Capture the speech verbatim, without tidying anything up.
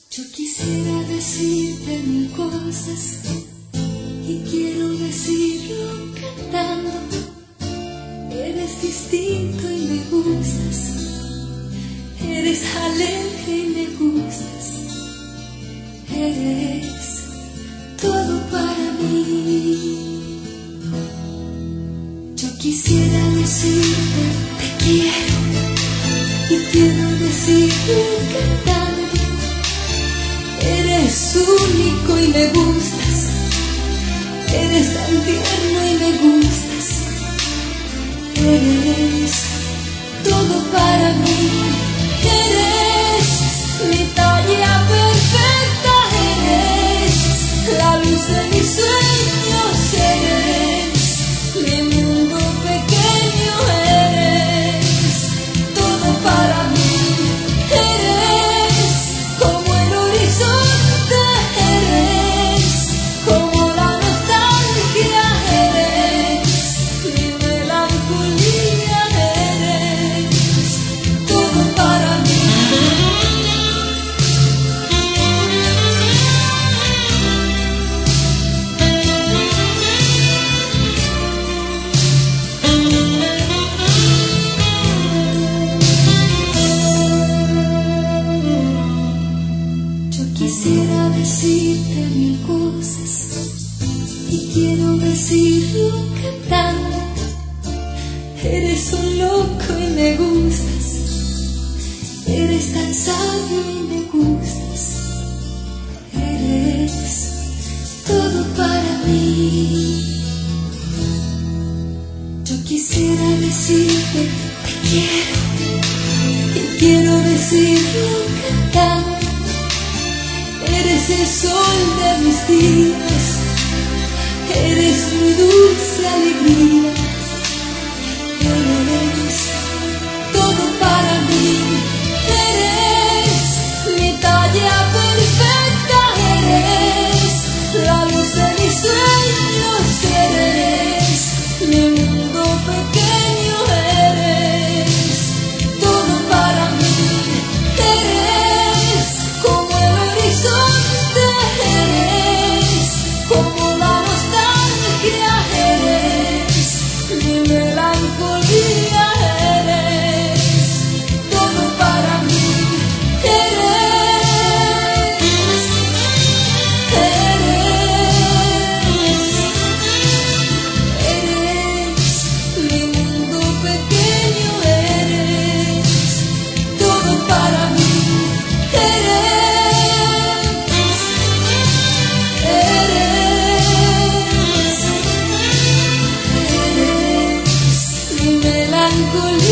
Yo quisiera decirte mil cosas y quiero decirlo cantando. Eres distinto y me gustas, eres alegre y me gustas, eres todo para mí. Yo quisiera decirte te quiero y quiero decirlo cantando. Eres único y me gustas, eres tan tierno y me gustas, eres todo para mí, eres mi talla perfecta, eres la luz de mis sueños, eres mi mundo pequeño, eres todo para mí, eres como el horizonte, eres como la nostalgia, eres mi melancolía, eres todo para mí. Yo quisiera decirte mil cosas y quiero decirlo cantando. Eres un loco y me gustas, eres tan sabio y me gustas, eres todo para mí. Yo quisiera decirte te quiero y quiero decirlo cantando. Eres el sol de mis días, eres mi dulce alegría, eres todo para mí, eres mi talla perfecta, eres la luz de mis sueños, eres mi mundo pequeño, eres todo para mí, eres como el horizonte, eres como la nostalgia, eres mi melancolía, eres todo para mí, eres, eres, eres mi mundo pequeño, eres todo para mí, eres, eres, eres mi melancolía.